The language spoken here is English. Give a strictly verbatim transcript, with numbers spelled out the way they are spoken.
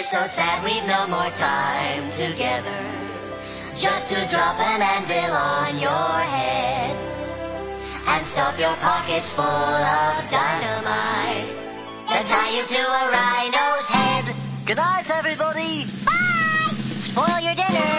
so sad we've no more time together. Just to drop an anvil on your head and stuff your pockets full of dynamite and tie you to a rhino's head. Good night, everybody. Bye! Spoil your dinner.